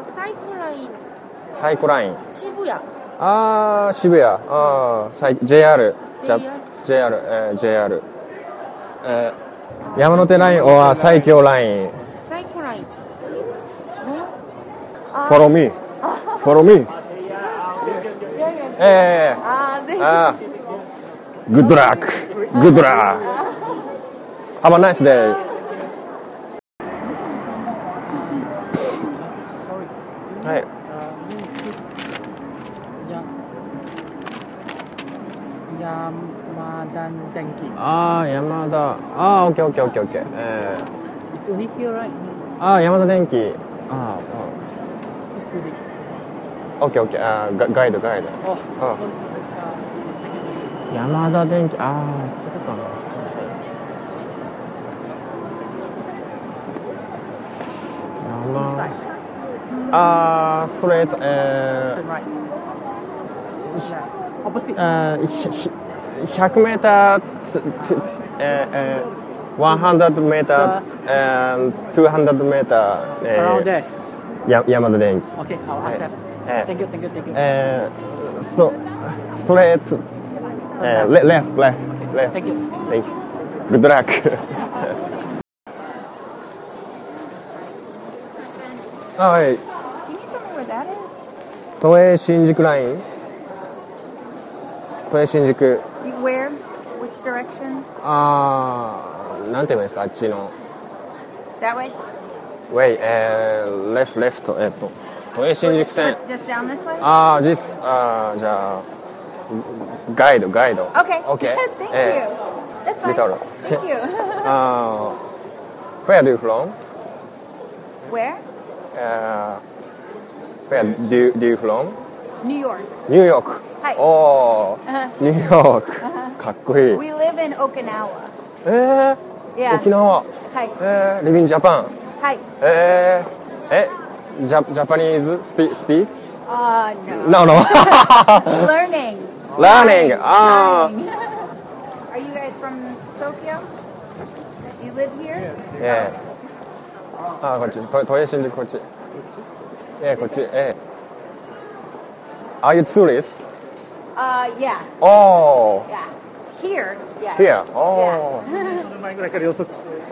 サイクライン。 サイクライン。 渋谷。 ああ、渋谷。ああ、JR。JR。山手ラインは埼京ライン。 サイクライン。 Follow me. Follow me. Good luck. Good luck. Have a nice day. Sorry. はい。 山田電機。 ああ、山田。ああ、オッケーオッケーオッケーオッケー。 It's only here, right? ああ、山田電機。ああ、オッケーオッケー。ああ、ガイド。山田電機。ああ、どこかな。ああ、ストレート。100メーター、100メーター、200メーター、山田電機。 Okay, I'll accept. Thank you. ストレート、left. Thank you. Good luck. Hi. Can you tell me where that is? 都営新宿ライン。都営新宿。 Where? Which direction? なんて言えばいいですか、あっちの。 That way? Way, left. 都営新宿線。 Just down this way? じゃあ、ガイド。 Okay. Okay. Thank you. That's fine. Little. Thank you. Where do you from? Where? Where do you from? New York. ニューヨーク。 はい。 おー、ニューヨーク。かっこいい。 We live in Okinawa. Yeah. 沖縄。 はい。 live in Japan. はい。 Japanese speak? No. No. Learning. Learning. Are you guys from Tokyo? You live here? Yeah. こっち。都営新宿こっち。こっち。Are you tourists? Yeah. Oh. Yeah. Here? Yeah. Here. Oh. 前ぐらいから予測。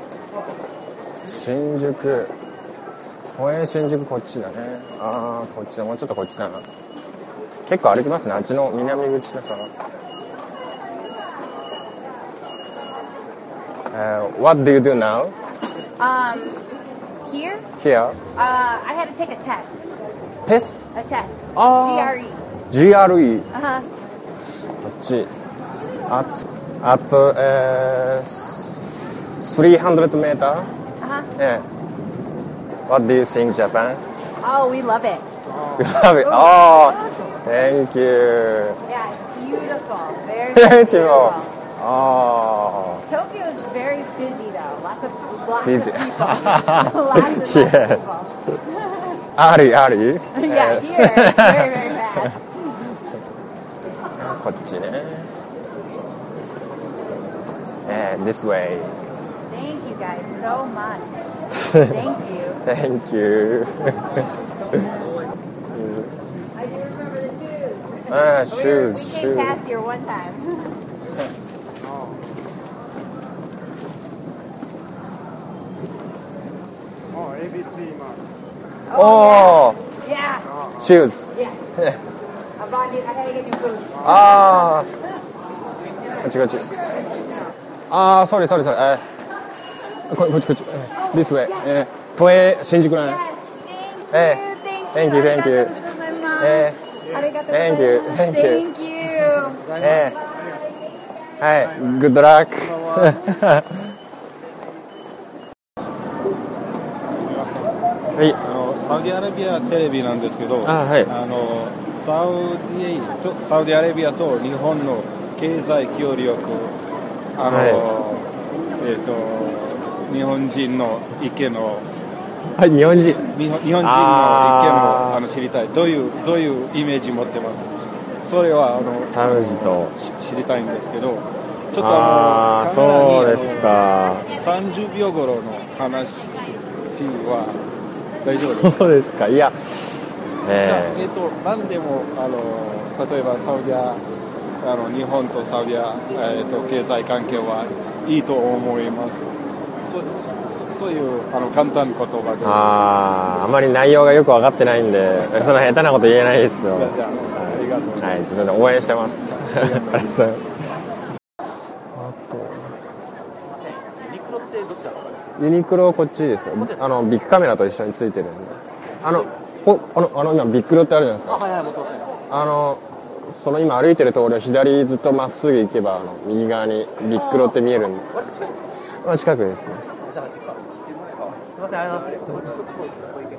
新宿。都営新宿こっちだね。こっちだ。もうちょっとこっちだな。結構歩きますね。あっちの南口だから。What do you do now? Here? Here? I had to take a test. Test? A test. Ah. GRE. GRE. こ Uh-huh. っち。あと、300 meter? Uh-huh. What do you think, Japan? Oh, we love it. You love it? Oh, thank you. Yeah, it's beautiful. Very Beautiful. beautiful. Oh. Tokyo is very busy though. Lots of Busy. people. Lots of Yeah. people. Early? Yeah, here it's very, very fast. こっちね。This way. Thank you guys so much. Thank you. Thank you. I do remember the shoes. Shoes. We came past here one time. ABC マーク。 Oh, Yeah. shoes. Yes. I had to get new boots. こっち。sorry. こっち。This way. 都営新宿ライン。 Yes. Thank you. ありがとうございます。ありがとうございます。 Thank you. Thank you. はい、Good luck. はい。 サウジアラビアテレビなんですけど、 はい。 サウジアラビアと日本の経済協力、日本人の意見の、 はい、日本人の意見を知りたい。どういうイメージ持ってます。それはサウジと知りたいんですけど、ちょっとそうですか。 30秒頃の話は大丈夫です。 そうですか。いや、 何でも例えばサウジア日本とサウジア、経済関係はいいと思います。そういう簡単な言葉で。 あまり内容がよく分かってないんで、その下手なこと言えないですよ。 じゃあありがとう。 はい、自分で応援してます。ありがとうございます。あとユニクロってどっちだろう。 ユニクロこっちですよ。ビッグカメラと一緒についてるんで。今ビッグロってあるじゃないですか。 はいはい、持ってますね。 その今歩いてる通りを左ずっとまっすぐ行けば右側にビッグロって見えるんで。 割と近いですか。 近くですね。 じゃあ行くか。すみません、ありがとうございます。